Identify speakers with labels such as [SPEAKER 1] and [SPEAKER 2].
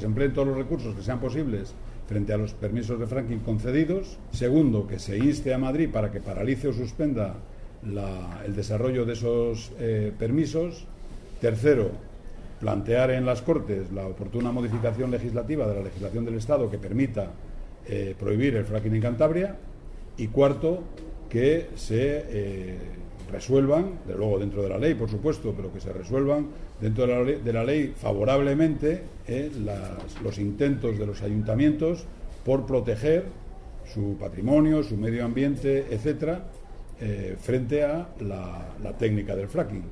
[SPEAKER 1] que se empleen todos los recursos que sean posibles frente a los permisos de fracking concedidos. Segundo, que se inste a Madrid para que paralice o suspenda el desarrollo de esos permisos. Tercero, plantear en las Cortes la oportuna modificación legislativa de la legislación del Estado que permita prohibir el fracking en Cantabria. Y cuarto, que se resuelvan, de luego dentro de la ley, por supuesto, pero que se resuelvan dentro de la ley favorablemente los intentos de los ayuntamientos por proteger su patrimonio, su medio ambiente, etcétera, frente a la técnica del fracking.